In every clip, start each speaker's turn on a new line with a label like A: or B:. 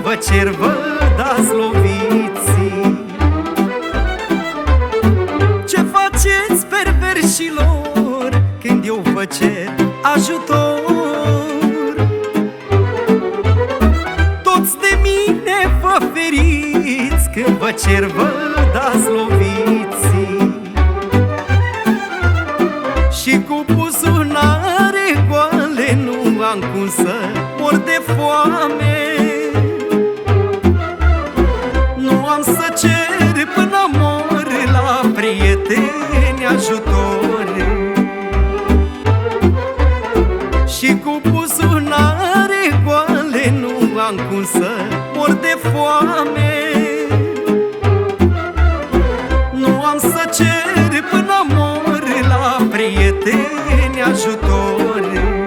A: vă cer, vă dați loviții. Ce faceți, perverșilor, când eu vă cer ajutor? Toți de mine vă feriți, când vă cer, vă dați loviții. Și cu buzunare goale nu am cum să mor de foame. Nu am să cer până mor la prieteni ajutor. Și cu buzunare goale nu am cum să mor de foame. Nu am să cer până mor la prieteni ajutor.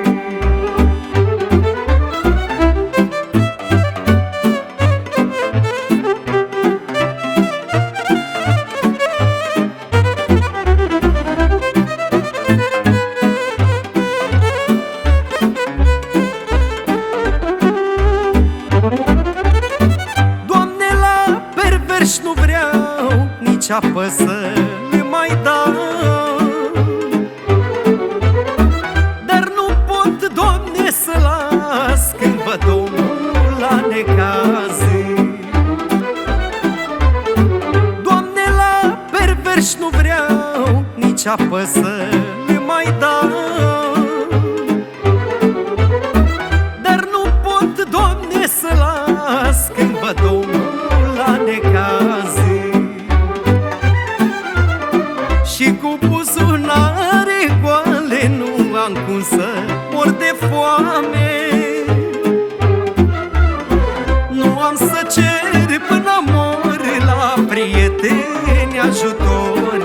A: Doamne, la perverși nu vreau nici apă să le mai dau, dar nu pot, Doamne, să las când văd omul la necaz. Doamne, la perverși nu vreau nici apă să le mai dau, dar nu pot, Doamne, să las când văd omul la necaz. Și cu buzunare goale nu am cum să mor de foame. Nu am să cer până mor la prieteni ajutor.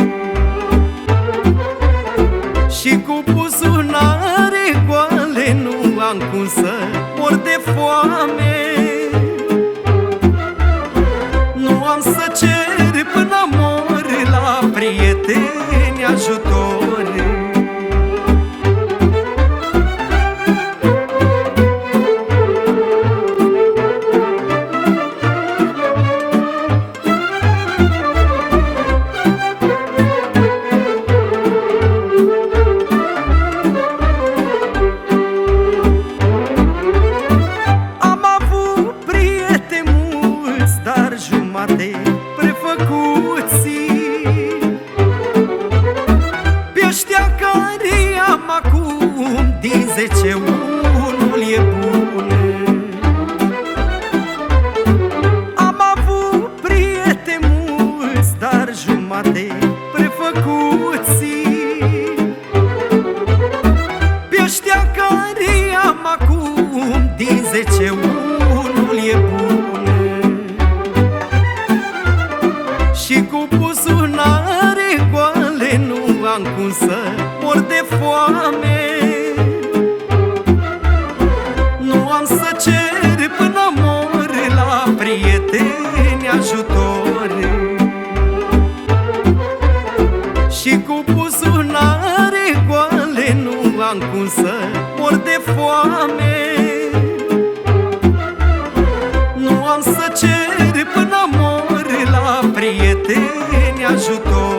A: Și cu buzunare goale nu am cum să mor de foame. Nu am să cer până mor la prieteni ajutor. Am avut prieteni mulți, dar jumate prefăcuți. Pe ăștia care am acum, din 10 unul e bun. Am avut prieteni mulți, dar jumate prefăcuți. Pe ăștia care am acum, din 10 unul e bun. Și cu buzunare goale nu am cum să mor de foame. Nu am să cer până mor la prieteni ajutor. Și cu buzunare goale nu am cum să mor de foame. Nu am să cer până mor la prieteni ajutor.